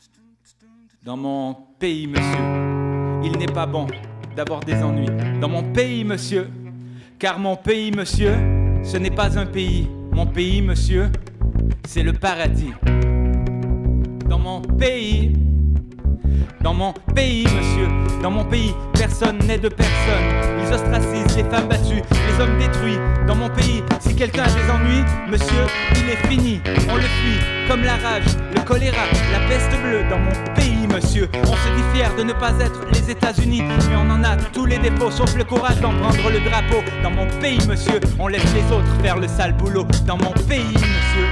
Dans mon pays, monsieur, il n'est pas bon d'avoir des ennuis. Dans mon pays, monsieur, car mon pays, monsieur, ce n'est pas un pays. Mon pays, monsieur, c'est le paradis. Dans mon pays, monsieur, dans mon pays, personne n'est de personne. Ils ostracisent les femmes battues, les hommes détruits. Dans mon pays, si quelqu'un a des ennuis, monsieur, il est fini. On le fuit, comme la rage, le choléra, la peste bleue. Dans mon pays, monsieur, on se dit fier de ne pas être les États-Unis, mais on en a tous les défauts, sauf le courage d'en prendre le drapeau. Dans mon pays, monsieur, on laisse les autres faire le sale boulot. Dans mon pays, monsieur.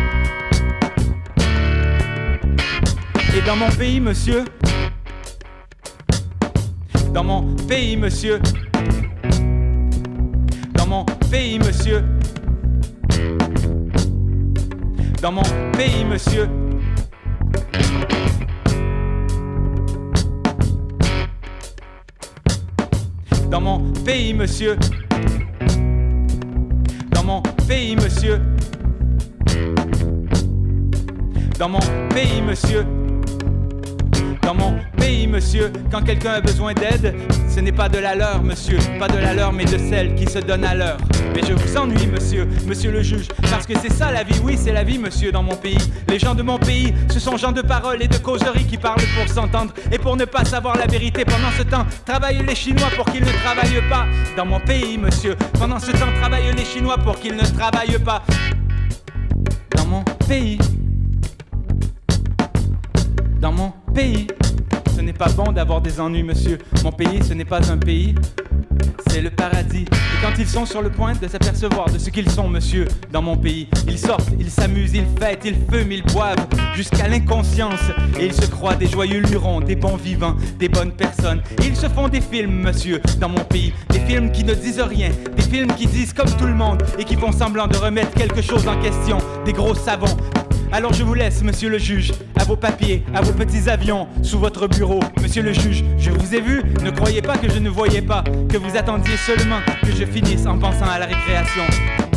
Et dans mon pays, monsieur. Dans mon pays, monsieur. Dans mon pays, monsieur. Dans mon pays, monsieur. Dans mon pays, monsieur. Dans mon pays, monsieur. Dans mon pays, monsieur. Dans mon pays, monsieur, quand quelqu'un a besoin d'aide, ce n'est pas de la leur, monsieur, pas de la leur, mais de celle qui se donne à l'heure. Mais je vous ennuie, monsieur, monsieur le juge, parce que c'est ça la vie, oui, c'est la vie, monsieur, dans mon pays. Les gens de mon pays, ce sont gens de parole et de causerie qui parlent pour s'entendre et pour ne pas savoir la vérité. Pendant ce temps, travaillent les Chinois pour qu'ils ne travaillent pas. Dans mon pays, monsieur, pendant ce temps, travaillent les Chinois pour qu'ils ne travaillent pas. Dans mon pays. Dans mon pays, ce n'est pas bon d'avoir des ennuis, monsieur. Mon pays, ce n'est pas un pays, c'est le paradis. Et quand ils sont sur le point de s'apercevoir de ce qu'ils sont, monsieur, dans mon pays, ils sortent, ils s'amusent, ils fêtent, ils fument, ils boivent jusqu'à l'inconscience. Et ils se croient des joyeux lurons, des bons vivants, des bonnes personnes. Et ils se font des films, monsieur, dans mon pays. Des films qui ne disent rien, des films qui disent comme tout le monde et qui font semblant de remettre quelque chose en question. Des gros savants. Alors je vous laisse, monsieur le juge, à vos papiers, à vos petits avions, sous votre bureau. Monsieur le juge, je vous ai vu, ne croyez pas que je ne voyais pas, que vous attendiez seulement que je finisse en pensant à la récréation.